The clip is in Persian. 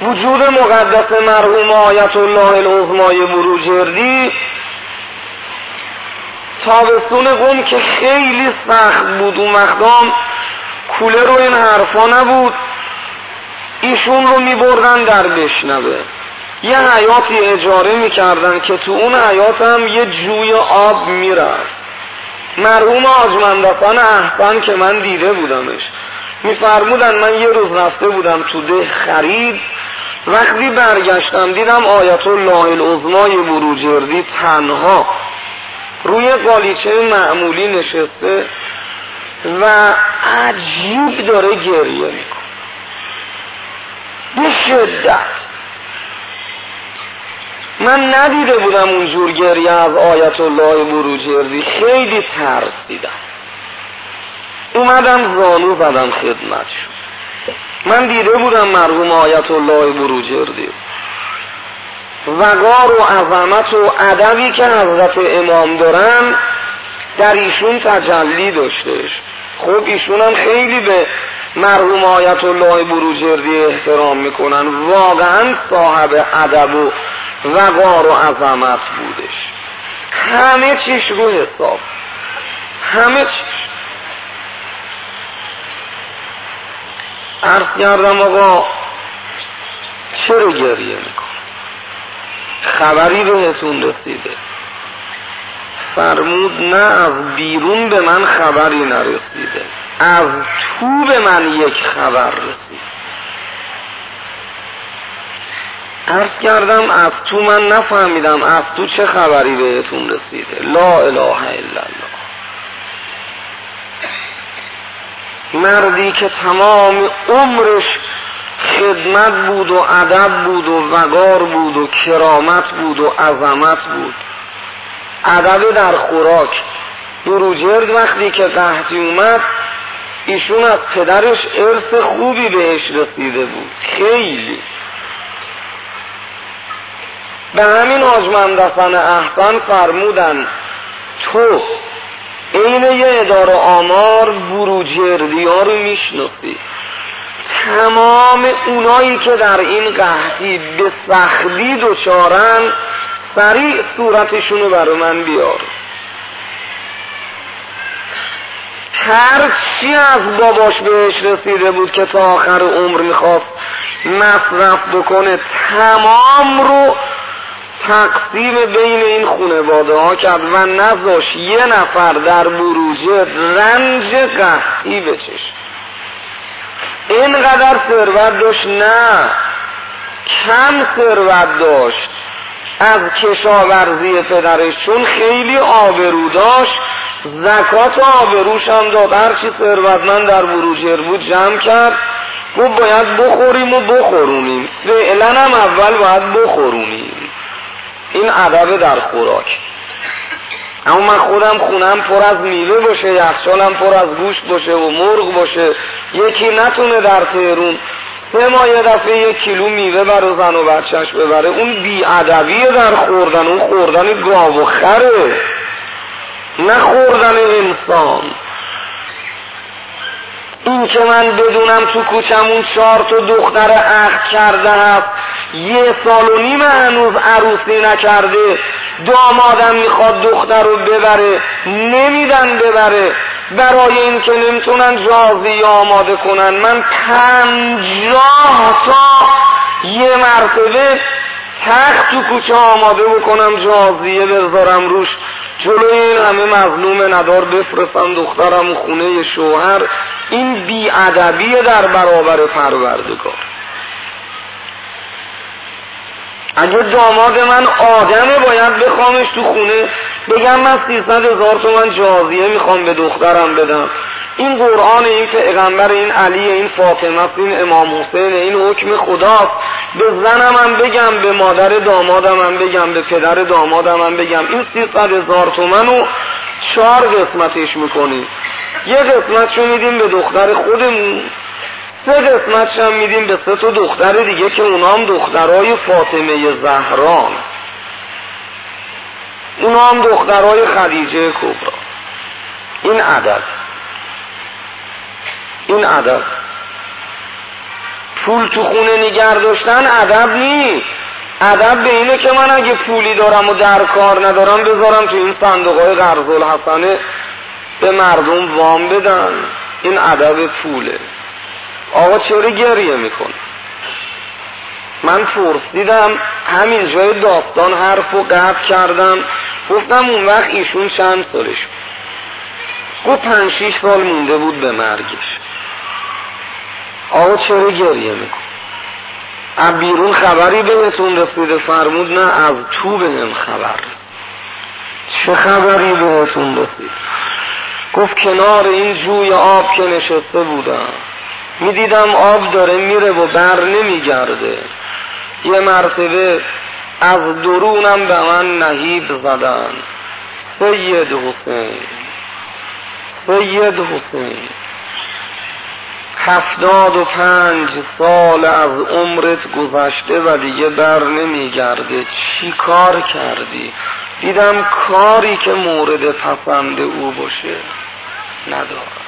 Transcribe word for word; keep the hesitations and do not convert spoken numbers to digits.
وجود مقدس مرحوم آیت الله العظمای بروجردی تابستون قم که خیلی سخت بود، اون مقدام کولر و این حرفا نبود، ایشون رو می بردن در بشنبه، یه حیاتی اجاره می کردن که تو اون حیات هم یه جوی آب می رفت. مرحوم حاج مندسان احسن که من دیده بودمش می فرمودن من یه روز رفته بودم تو ده خرید، وقتی برگشتم دیدم آیت الله العظمای بروجردی تنها روی قالیچه معمولی نشسته و عجیب داره گریه میکنه به شدت. من ندیده بودم اونجور گریه از آیت الله بروجردی، خیلی ترسیدم، اومدم زانو زدم خدمتشون. من دیده بودم مرحوم آیت الله بروجردی وقار و عظمت و ادبی که حضرت امام دارن در ایشون تجلی داشتش. خب ایشون هم خیلی به مرحوم آیت الله بروجردی احترام میکنن، واقعا صاحب ادب و وقار و عظمت بودش، همه چیش رو حساب، همه چیش. عرض کردم آقا چرا گریه میکن؟ خبری بهتون رسیده؟ فرمود نه، از بیرون به من خبری نرسیده، از تو به من یک خبر رسید. عرض کردم از تو من نفهمیدم، از تو چه خبری بهتون رسیده؟ لا اله الا الله. مردی که تمام عمرش خدمت بود و ادب بود و وقار بود و کرامت بود و عظمت بود، ادب در خوراک. بروجرد وقتی که قحطی اومد ایشون از پدرش ارث خوبی بهش رسیده بود، خیلی. به همین حاج مندسان احسن فرمودن تو این یه اداره آمار بروجردی ها رو میشناسی، تمام اونایی که در این قحطی به سختی دچارن سریع صورتشونو برای من بیار. هر چی از باباش بهش رسیده بود که تا آخر عمر میخواست مصرف بکنه تمام رو تقسیم بین این خانواده ها کرد و نذاش یه نفر در بروجرد رنج قحطی بچشه. اینقدر ثروت داشت؟ نه، کم ثروت داشت از کشاورزی پدرش، چون خیلی آبرو داشت، زکات آبروش هم داد. هرچی ثروتمند در بروجرد بود جمع کرد، گفت باید بخوریم و بخورونیم، فعلا هم اول باید بخورونیم. این ادب در خوراک. اما من خودم خونم پر از میوه باشه، یخچالم پر از گوشت باشه و مرغ باشه، یکی نتونه در تهرون سه ماه یه دفعه یک کیلو میوه برای زن و بچهش ببره، اون بی ادبیه در خوردن، اون خوردن گاو و خره، نه خوردن انسان. این که من بدونم تو کوچمون چهار تا دختر عقد کرده هست، یه سال و نیم هنوز عروسی نکرده، دامادم میخواد دختر رو ببره نمیدن ببره، برای این که نمیتونن جازی آماده کنن. من پنجاه تا یه مرتبه تخت تو کوچه آماده بکنم، جازیه بذارم روش، جلوی این همه مظلوم ندار بفرستم دخترم خونه شوهر. این بی‌ادبیه در برابر پروردگار. اگه داماد من آدمه باید بخوامش تو خونه، بگم من سیصد هزار تومن جازیه میخوام به دخترم بدم. این قرآن، این پیغمبر، این علی، این فاطمه، این امام حسین، این حکم خداست. به زنم هم بگم، به مادر دامادم هم بگم، به پدر دامادم هم بگم. این سیصد هزار تومن رو چهار قسمتش میکنیم، یه قسمتشو میدیم به دختر خودمون، سه قسمتش هم میدیم به سه تا دختر دیگه که اونام دخترای فاطمه زهران، اونام دخترای خدیجه کبرا. این عدد، این عدد پول تو خونه نگه داشتن ادب نی. ادب به اینه که من اگه پولی دارم و در کار ندارم بذارم تو این صندوقهای قرض الحسنه به مردم وام بدن. این ادب پوله. آقا چرا گریه میکنه؟ من پرسیدم همین جای داستان حرف و قطع کردم، گفتم اون وقت ایشون چند سالش؟ گفت پنج شیش سال مونده بود به مرگش. آقا چرا گریه میکن؟ از بیرون خبری بهتون رسیده؟ فرمود نه، از تو بهم خبر رسید. چه خبری بهتون رسید؟ گفت کنار این جوی آب که نشسته بودم میدیدم آب داره میره و بر نمیگرده. یه مرتبه از درونم به من نهیب زدن، سید حسین، سید حسین، هفتاد و پنج سال از عمرت گذشته و دیگه بر نمیگرده، چی کار کردی؟ دیدم کاری که مورد پسند او باشه ندارم.